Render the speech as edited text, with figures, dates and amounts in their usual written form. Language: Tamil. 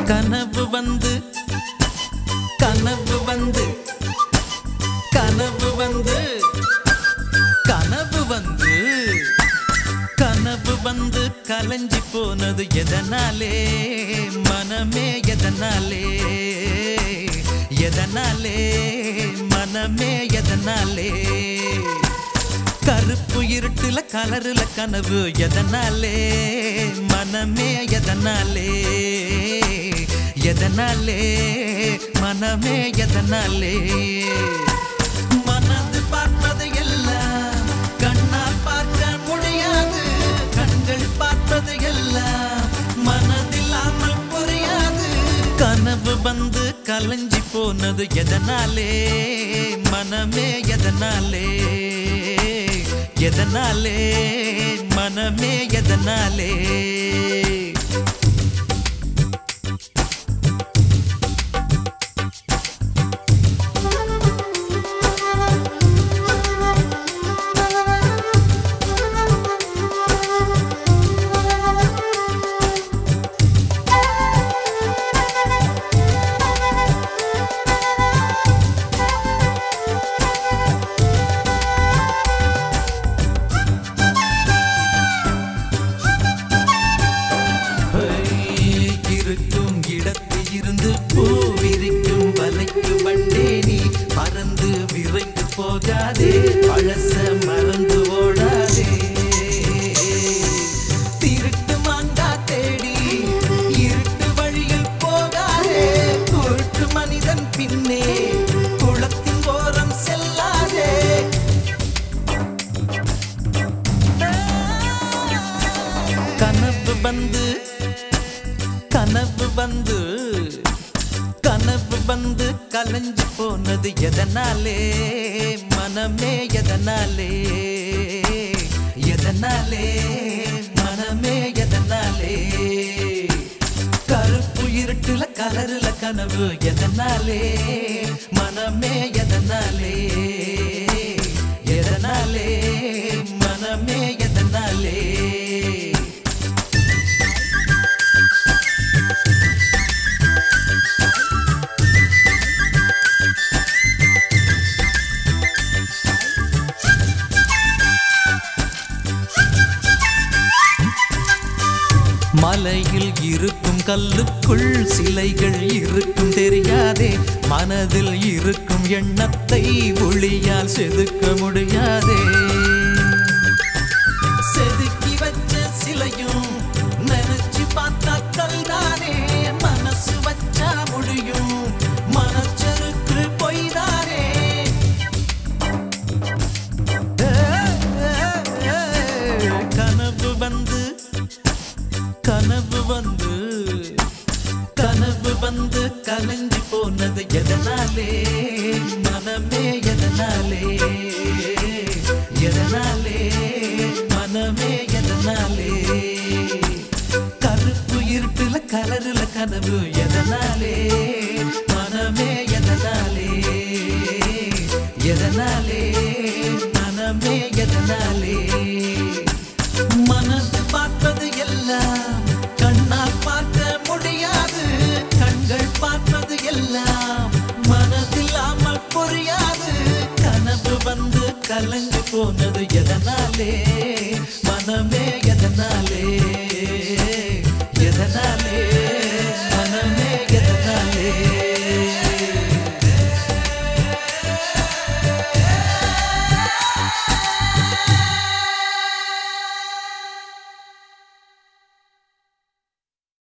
கனவு வந்து கனவு வந்து கனவு வந்து கனவு வந்து கனவு வந்து கலைஞ்சி போனது எதனாலே மனமே எதனாலே எதனாலே மனமே எதனாலே கருப்பு இருட்டுல கலருல கனவு எதனாலே மனமே எதனாலே எதனாலே மனமே எதனாலே மனது பார்ப்பது எல்லாம் கண்ணால் பார்க்க முடியாது கண்கள் பார்ப்பது எல்லாம் மனதில்லாமல் புரியாது கனவு வந்து கலைஞ்சி போனது எதனாலே மனமே எதனாலே எதனாலே மனமே எதனாலே போகாதே பழச மறந்து ஓடாதே திருட்டு மாங்கா தேடி இருட்டு வழியில் போகாதே குருட்டு மனிதன் பின்னே குளத்தின் ஓரம் செல்லாதே கனவு வந்து கனவு வந்து கனவு வந்து கலைஞ்சு போனது எதனாலே மனமே எதனாலே எதனாலே மனமே எதனாலே கருப்பு இருட்டுல கலருல கனவு எதனாலே மனமே எதனாலே எதனாலே மனமே எதனாலே மலையில் இருக்கும் கல்லுக்குள் சிலைகள் இருக்கும் தெரியாதே மனதில் இருக்கும் எண்ணத்தை ஒளியால் செதுக்க முடியாதே செதுக்கி வச்ச சிலையும் நினைச்சு பார்த்தா கல்தானே மனசு வச்சா முடியும் மனச்சருக்கு பொய்தானே கனவு வந்து கனவு வந்து கனவு வந்து கலைஞ்சி போனது எதனாலே மனமே எதனாலே எதனாலே மனமே எதனாலே கருப்பு இருட்டுல கலருல கனவு எதனாலே மனமே எதனாலே எதனாலே மனமே எதனாலே மனது பார்ப்பது எல்லாம் கண்ணால் பார்க்க முடியாது கண்கள் பார்ப்பது எல்லாம் மனதில்லாமல் புரியாது கனவு வந்து கலந்து போனது எதனாலே மனமே எதனாலே எதனாலே